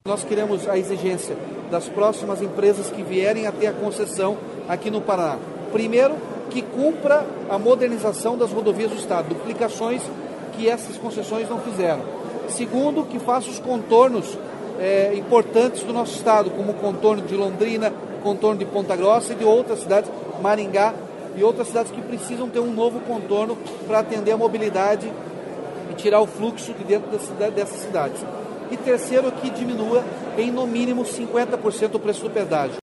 Nós queremos a exigência das próximas empresas que vierem a ter a concessão aqui no Paraná. Primeiro, que cumpra a modernização das rodovias do Estado, duplicações que essas concessões não fizeram. Segundo, que faça os contornos importantes do nosso Estado, como o contorno de Londrina, contorno de Ponta Grossa e de outras cidades, Maringá e outras cidades que precisam ter um novo contorno para atender a mobilidade e tirar o fluxo de dentro dessas cidades. E terceiro, que diminua em no mínimo 50% o preço do pedágio.